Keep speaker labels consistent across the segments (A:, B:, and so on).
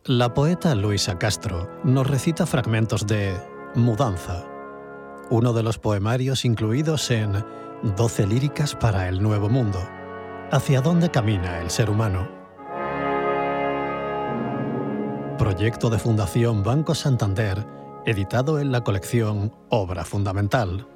A: La poeta Luisa Castro nos recita fragmentos de Mudanza, uno de los poemarios incluidos en 12 líricas para el Nuevo Mundo. ¿Hacia dónde camina el ser humano? Proyecto de Fundación Banco Santander, editado en la colección Obra Fundamental.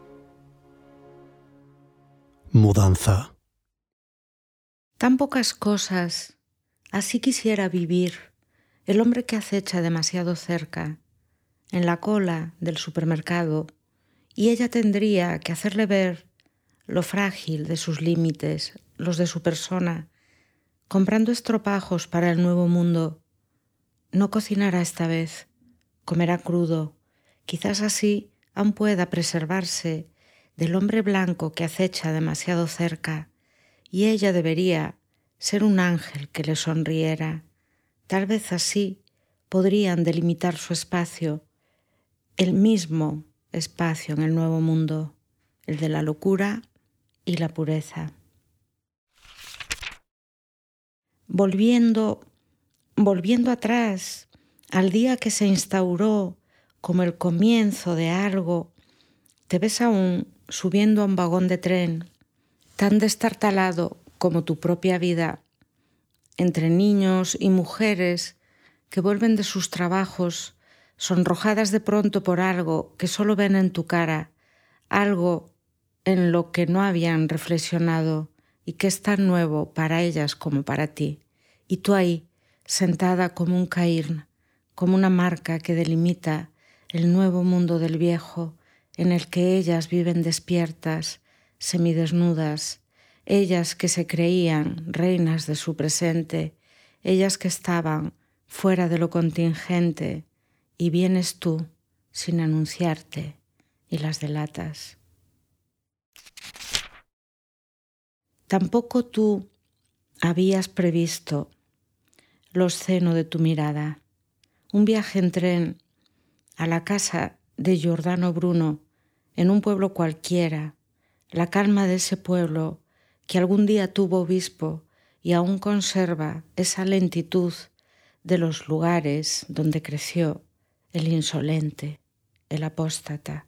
A: Mudanza.
B: Tan pocas cosas, así quisiera vivir, el hombre que acecha demasiado cerca, en la cola del supermercado, y ella tendría que hacerle ver lo frágil de sus límites, los de su persona, comprando estropajos para el nuevo mundo. No cocinará esta vez, comerá crudo, quizás así aún pueda preservarse del hombre blanco que acecha demasiado cerca, y ella debería ser un ángel que le sonriera. Tal vez así podrían delimitar su espacio, el mismo espacio en el nuevo mundo, el de la locura y la pureza. Volviendo atrás al día que se instauró como el comienzo de algo, te ves aún subiendo a un vagón de tren, tan destartalado como tu propia vida, entre niños y mujeres que vuelven de sus trabajos, sonrojadas de pronto por algo que solo ven en tu cara, algo en lo que no habían reflexionado y que es tan nuevo para ellas como para ti. Y tú ahí, sentada como un cairn, como una marca que delimita el nuevo mundo del viejo, en el que ellas viven despiertas, semidesnudas, ellas que se creían reinas de su presente, ellas que estaban fuera de lo contingente, y vienes tú sin anunciarte y las delatas. Tampoco tú habías previsto lo obsceno de tu mirada, un viaje en tren a la casa de Giordano Bruno, en un pueblo cualquiera, la calma de ese pueblo que algún día tuvo obispo y aún conserva esa lentitud de los lugares donde creció el insolente, el apóstata.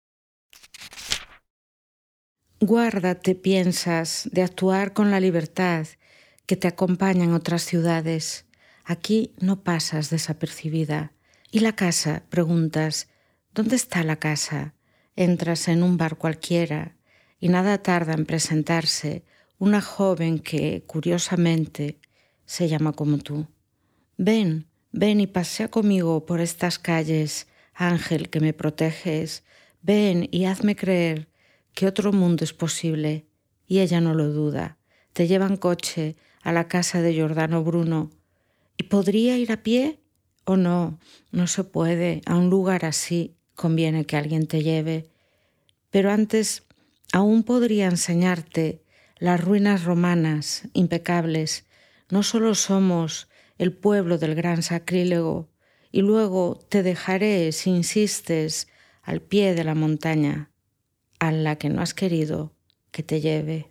B: Guárdate, piensas, de actuar con la libertad que te acompaña en otras ciudades. Aquí no pasas desapercibida. ¿Y la casa? Preguntas. ¿Dónde está la casa? Entras en un bar cualquiera y nada tarda en presentarse una joven que, curiosamente, se llama como tú. Ven y pasea conmigo por estas calles, ángel que me proteges. Ven y hazme creer que otro mundo es posible. Y ella no lo duda. Te lleva en coche a la casa de Giordano Bruno. ¿Y podría ir a pie? ¿O no? No se puede. A un lugar así conviene que alguien te lleve. Pero antes aún podría enseñarte las ruinas romanas impecables. No solo somos el pueblo del gran sacrílego, y luego te dejaré, si insistes, al pie de la montaña, a la que no has querido que te lleve.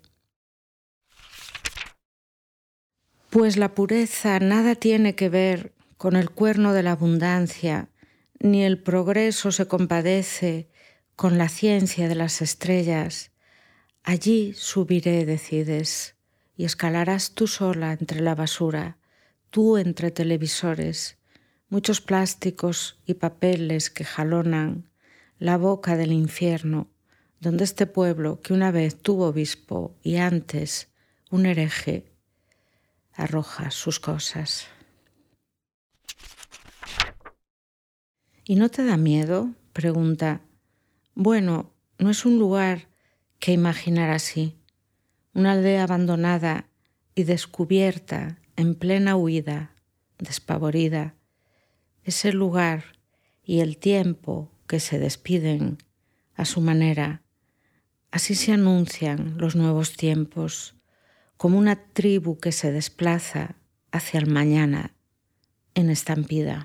B: Pues la pureza nada tiene que ver con el cuerno de la abundancia, ni el progreso se compadece con la ciencia de las estrellas. Allí subiré, decides, y escalarás tú sola entre la basura, tú entre televisores, muchos plásticos y papeles que jalonan la boca del infierno, donde este pueblo que una vez tuvo obispo y antes un hereje, arroja sus cosas. ¿Y no te da miedo? Pregunta. Bueno, no es un lugar que imaginar así. Una aldea abandonada y descubierta en plena huida, despavorida. Es el lugar y el tiempo que se despiden a su manera. Así se anuncian los nuevos tiempos, como una tribu que se desplaza hacia el mañana en estampida.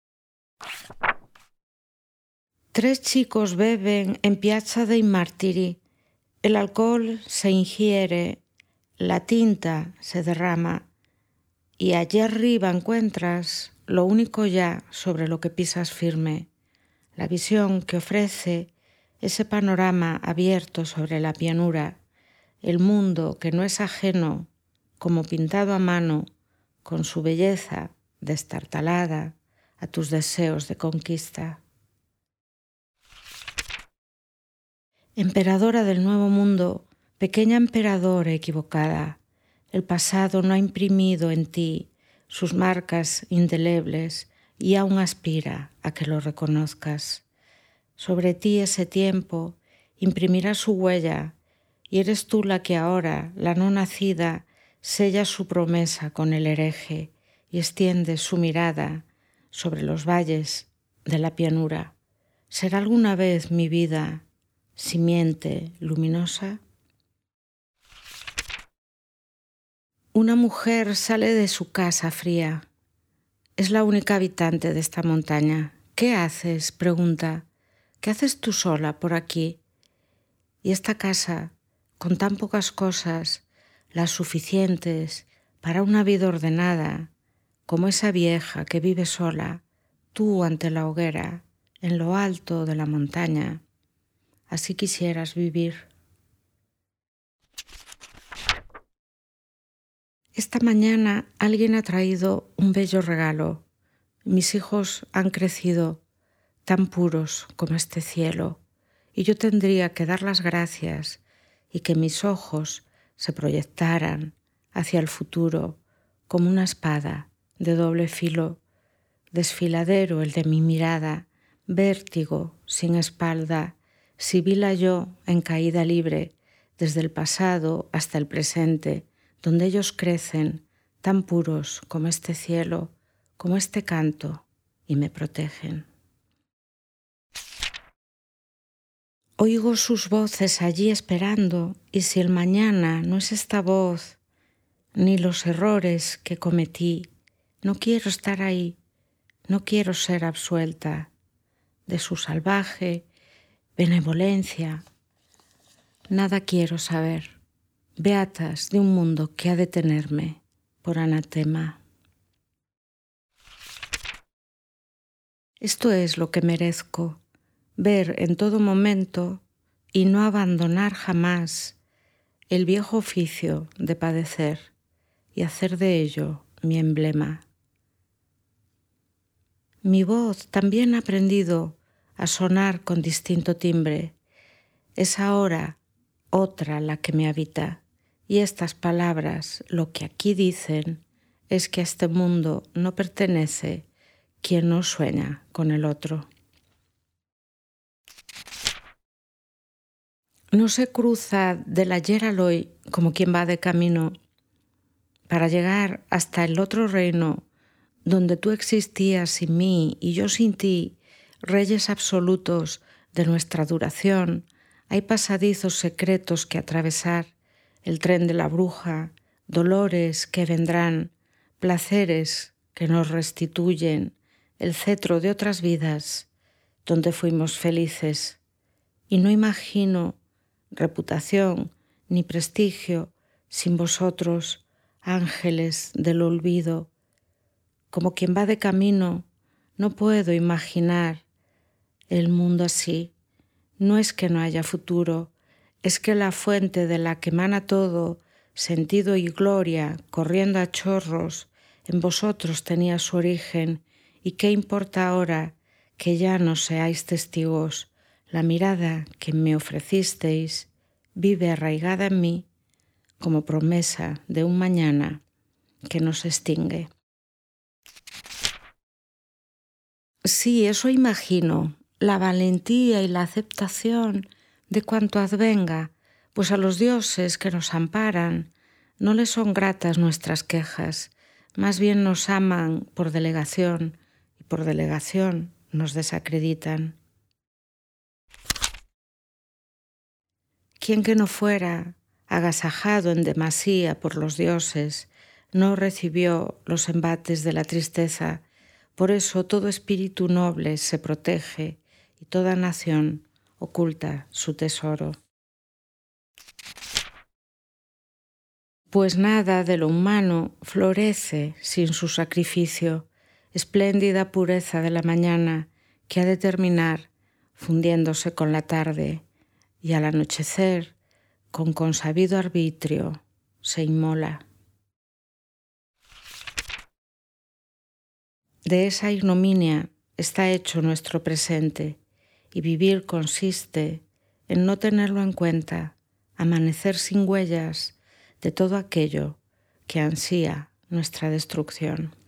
B: 3 chicos beben en Piazza dei Martiri. El alcohol se ingiere, la tinta se derrama y allí arriba encuentras lo único ya sobre lo que pisas firme, la visión que ofrece ese panorama abierto sobre la llanura, el mundo que no es ajeno, como pintado a mano, con su belleza destartalada a tus deseos de conquista. Emperadora del nuevo mundo, pequeña emperadora equivocada, el pasado no ha imprimido en ti sus marcas indelebles y aún aspira a que lo reconozcas. Sobre ti ese tiempo imprimirá su huella y eres tú la que ahora, la no nacida, sella su promesa con el hereje y extiende su mirada sobre los valles de la llanura. ¿Será alguna vez mi vida simiente luminosa? Una mujer sale de su casa fría. Es la única habitante de esta montaña. ¿Qué haces?, pregunta. ¿Qué haces tú sola por aquí? Y esta casa, con tan pocas cosas, las suficientes para una vida ordenada, como esa vieja que vive sola, tú ante la hoguera, en lo alto de la montaña. Así quisieras vivir. Esta mañana alguien ha traído un bello regalo. Mis hijos han crecido tan puros como este cielo, y yo tendría que dar las gracias y que mis ojos se proyectaran hacia el futuro como una espada de doble filo, desfiladero el de mi mirada, vértigo sin espalda, sibila yo en caída libre, desde el pasado hasta el presente, donde ellos crecen tan puros como este cielo, como este canto, y me protegen. Oigo sus voces allí esperando, y si el mañana no es esta voz, ni los errores que cometí, no quiero estar ahí, no quiero ser absuelta de su salvaje benevolencia. Nada quiero saber, beatas de un mundo que ha de tenerme por anatema. Esto es lo que merezco, ver en todo momento y no abandonar jamás el viejo oficio de padecer y hacer de ello mi emblema. Mi voz también ha aprendido a sonar con distinto timbre. Es ahora otra la que me habita, y estas palabras lo que aquí dicen es que a este mundo no pertenece quien no sueña con el otro. No se cruza del ayer al hoy como quien va de camino para llegar hasta el otro reino donde tú existías sin mí y yo sin ti, reyes absolutos de nuestra duración. Hay pasadizos secretos que atravesar, el tren de la bruja, dolores que vendrán, placeres que nos restituyen, el cetro de otras vidas donde fuimos felices. Y no imagino reputación ni prestigio sin vosotros, ángeles del olvido. Como quien va de camino, no puedo imaginar el mundo así. No es que no haya futuro, es que la fuente de la que emana todo, sentido y gloria, corriendo a chorros, en vosotros tenía su origen. ¿Y qué importa ahora que ya no seáis testigos? La mirada que me ofrecisteis vive arraigada en mí como promesa de un mañana que no se extingue. Sí, eso imagino, la valentía y la aceptación de cuanto advenga, pues a los dioses que nos amparan no les son gratas nuestras quejas, más bien nos aman por delegación y por delegación nos desacreditan. Quien que no fuera agasajado en demasía por los dioses no recibió los embates de la tristeza. Por eso todo espíritu noble se protege y toda nación oculta su tesoro. Pues nada de lo humano florece sin su sacrificio. espléndida pureza de la mañana que ha de terminar fundiéndose con la tarde y al anochecer, con consabido arbitrio, se inmola. De esa ignominia está hecho nuestro presente, y vivir consiste en no tenerlo en cuenta, amanecer sin huellas de todo aquello que ansía nuestra destrucción.